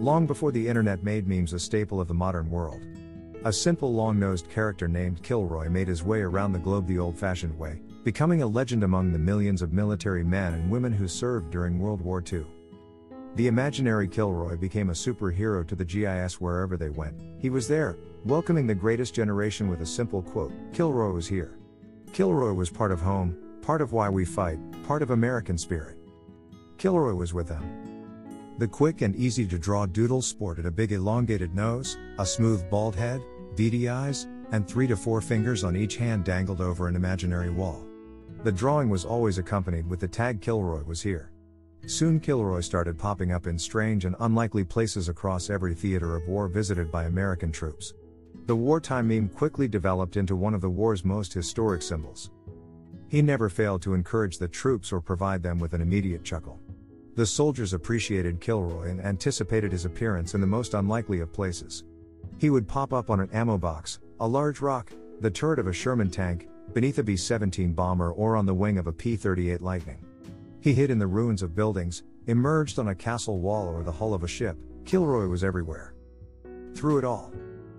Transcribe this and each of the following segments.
long before the internet made memes a staple of the modern world. A simple long-nosed character named Kilroy made his way around the globe the old-fashioned way, becoming a legend among the millions of military men and women who served during World War II. The imaginary Kilroy became a superhero to the GIS wherever they went. He was there, welcoming the greatest generation with a simple quote, "Kilroy was here." Kilroy was part of home, part of why we fight, part of American spirit. Kilroy was with them. The quick and easy to draw doodle sported a big elongated nose, a smooth bald head, beady eyes, and 3 to 4 fingers on each hand dangled over an imaginary wall. The drawing was always accompanied with the tag "Kilroy was here." Soon Kilroy started popping up in strange and unlikely places across every theater of war visited by American troops. The wartime meme quickly developed into one of the war's most historic symbols. He never failed to encourage the troops or provide them with an immediate chuckle. The soldiers appreciated Kilroy and anticipated his appearance in the most unlikely of places. He would pop up on an ammo box, a large rock, the turret of a Sherman tank, beneath a B-17 bomber, or on the wing of a P-38 Lightning. He hid in the ruins of buildings, emerged on a castle wall or the hull of a ship. Kilroy was everywhere. Through it all.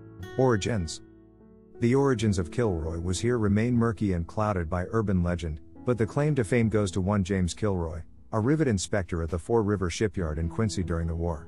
Origins. The origins of Kilroy was here remain murky and clouded by urban legend, but the claim to fame goes to one James Kilroy, a rivet inspector at the Fore River Shipyard in Quincy during the war.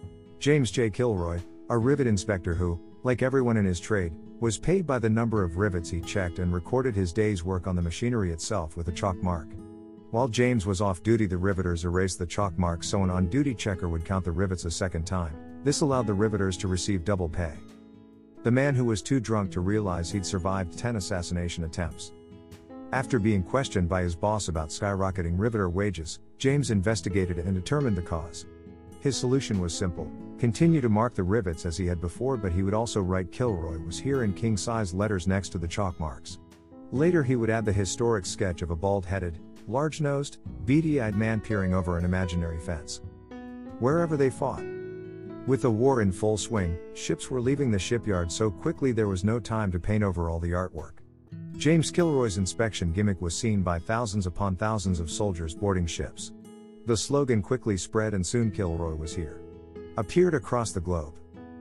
James J. Kilroy, a rivet inspector who, like everyone in his trade, was paid by the number of rivets he checked and recorded his day's work on the machinery itself with a chalk mark. While James was off duty, the riveters erased the chalk mark so an on-duty checker would count the rivets a second time. This allowed the riveters to receive double pay. The man who was too drunk to realize he'd survived 10 assassination attempts. After being questioned by his boss about skyrocketing riveter wages, James investigated it and determined the cause. His solution was simple: continue to mark the rivets as he had before, but he would also write "Kilroy was here" in king-size letters next to the chalk marks. Later he would add the historic sketch of a bald-headed, large-nosed, beady-eyed man peering over an imaginary fence. Wherever they fought. With the war in full swing, ships were leaving the shipyard so quickly there was no time to paint over all the artwork. James Kilroy's inspection gimmick was seen by thousands upon thousands of soldiers boarding ships. The slogan quickly spread and soon "Kilroy was here" appeared across the globe.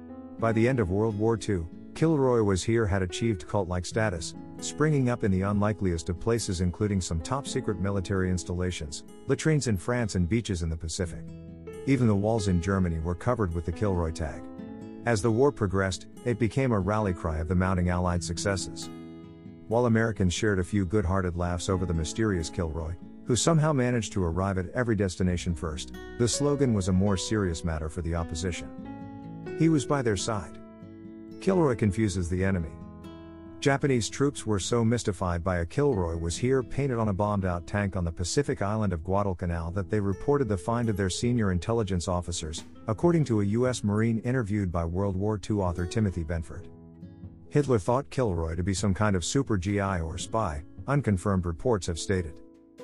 By the end of World War II, "Kilroy was here" had achieved cult-like status, springing up in the unlikeliest of places, including some top-secret military installations, latrines in France and beaches in the Pacific. Even the walls in Germany were covered with the Kilroy tag. As the war progressed, it became a rally cry of the mounting Allied successes. While Americans shared a few good-hearted laughs over the mysterious Kilroy, who somehow managed to arrive at every destination first, the slogan was a more serious matter for the opposition. He was by their side. Kilroy confuses the enemy. Japanese troops were so mystified by a "Kilroy was here" painted on a bombed-out tank on the Pacific island of Guadalcanal that they reported the find of their senior intelligence officers, according to a U.S. Marine interviewed by World War II author Timothy Benford. Hitler thought Kilroy to be some kind of super GI or spy, unconfirmed reports have stated.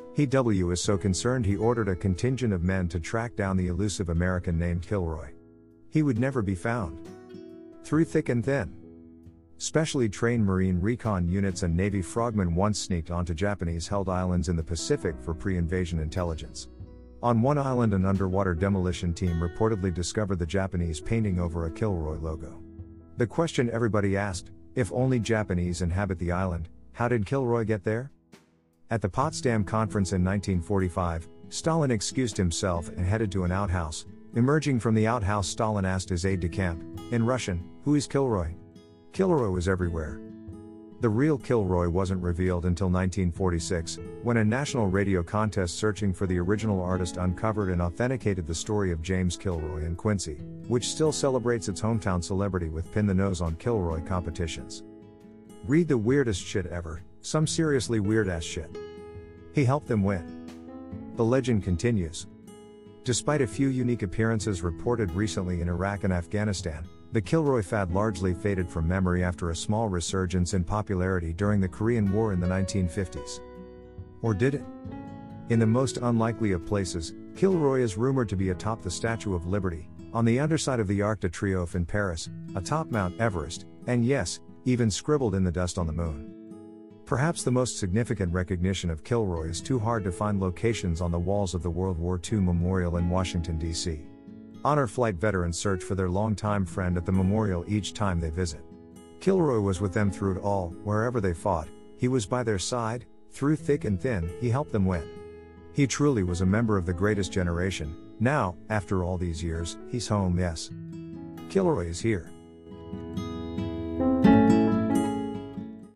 He was so concerned he ordered a contingent of men to track down the elusive American named Kilroy. He would never be found. Through thick and thin. Specially trained Marine recon units and Navy frogmen once sneaked onto Japanese-held islands in the Pacific for pre-invasion intelligence. On one island, an underwater demolition team reportedly discovered the Japanese painting over a Kilroy logo. The question everybody asked: if only Japanese inhabit the island, how did Kilroy get there? At the Potsdam Conference in 1945, Stalin excused himself and headed to an outhouse. Emerging from the outhouse, Stalin asked his aide-de-camp, in Russian, "Who is Kilroy?" Kilroy was everywhere. The real Kilroy wasn't revealed until 1946, when a national radio contest searching for the original artist uncovered and authenticated the story of James Kilroy in Quincy, which still celebrates its hometown celebrity with pin the nose on Kilroy competitions. Read the weirdest shit ever, some seriously weird-ass shit. He helped them win. The legend continues. Despite a few unique appearances reported recently in Iraq and Afghanistan, the Kilroy fad largely faded from memory after a small resurgence in popularity during the Korean War in the 1950s. Or did it? In the most unlikely of places, Kilroy is rumored to be atop the Statue of Liberty, on the underside of the Arc de Triomphe in Paris, atop Mount Everest, and yes, even scribbled in the dust on the moon. Perhaps the most significant recognition of Kilroy is too hard to find locations on the walls of the World War II Memorial in Washington, D.C. Honor Flight veterans search for their longtime friend at the memorial each time they visit. Kilroy was with them through it all, wherever they fought, he was by their side, through thick and thin, he helped them win. He truly was a member of the greatest generation. Now, after all these years, he's home, yes. Kilroy is here.